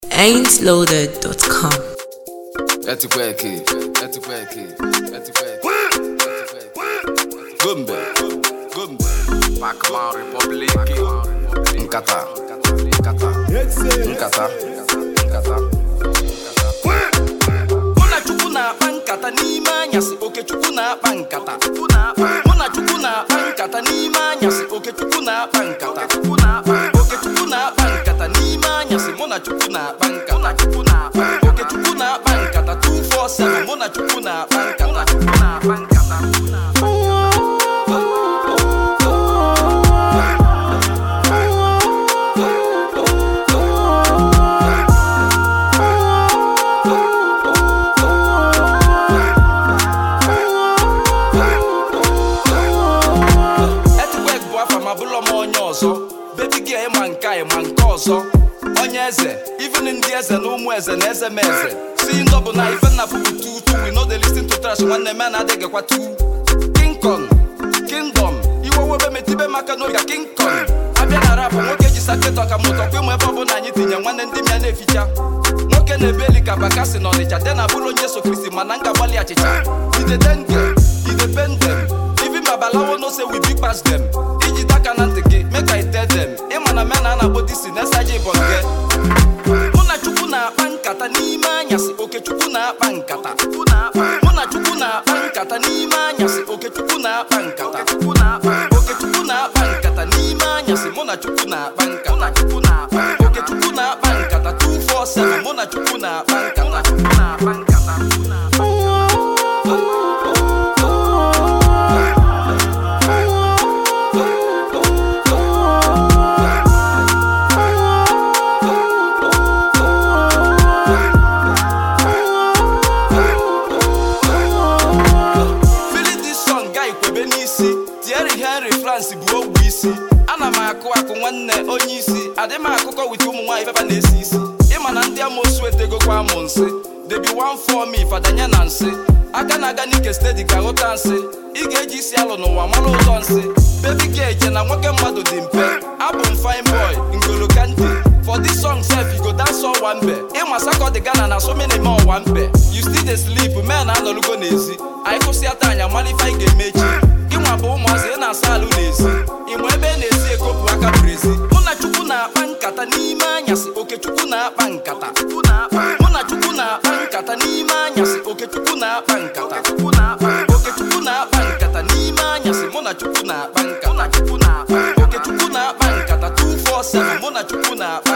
ain'tloaded.com. Gumbe Pakman Republic Nkata Muna chukwu na-akpa nkata n'ime anyasị Okechukwu na-akpa nkata Muna chukwu na-akpa nkata n'ime anyasị Okechukwu na-akpa nkata Okechukwu na-akpa nkata n'ime anyasị Muna chukwu na-akpa nkata Okechukwu na-akpa nkata 247 Muna chukwu na-akpa nkata Baby girl, man cause onye eze, even in the eze, no more eze, eze meze. See double na even na fubu two. We know they listen to trash when the man adege kwa two. King Kong, Kingdom. Iwo webe metibe maka no ya King Kong. Abia na rap, nwoke ji sake toka moto kwe mwe bobo na nyi tinye nwanne ndi mi ane ficha. Nwoke nebeli ka bakasi no licha. Dena bulo Jesu Kristi mananga bali achicha. Ide denge, ide pendem. Even babalawo no say we big pass them. Iji taka nantike, make I tell them. Imana mena na body si nesaje bonge. Muna chukwu na-akpa nkata n'ime anyasị Okechukwu na-akpa nkata. Muna chukwu na-akpa nkata n'ime anyasị Okechukwu na-akpa nkata. Okechukwu na-akpa nkata n'ime anyasị Muna chukwu na-akpa nkata. Okechukwu na-akpa nkata 247 Muna chukwu na-akpa nkata. Ana m akụ nwanne onye isi adị m akụkọ wit ụmụ nwaanyị baba na-esi isi ịma na ndị amosu etegokwa amụ nsị debi one for me fadanya na nsị aka na-aga n'ike steady ka ghọta nsị ị ga-eji isi alụ n'ụwa mara ụzọ nsị baby girl je na nwoke mmadụ dị mpe abụ m fine boy Ngolo Kante for this song sef you go dance all one mbe ịma sakọ dị Ghana na so many more one mbe you still dey sleep men anọlugo n'ezi anyị kwụsịata anya malifa ị ga-emechi ịnwa bụ ụmụazị na-asa alụ n'ezi ịmụ ebe na-esi ekopụ aka brezi Muna chukwu na-akpa nkata n'ime anyasị Okechukwu na-akpa nkata Muna chukwu na-akpa nkata n'ime anyasị Okechukwu na-akpa nkata Okechukwu na-akpa nkata n'ime anyasị Muna chukwu na-akpa nkata Okechukwu na-akpa nkata 247 Muna chukwu na-akpa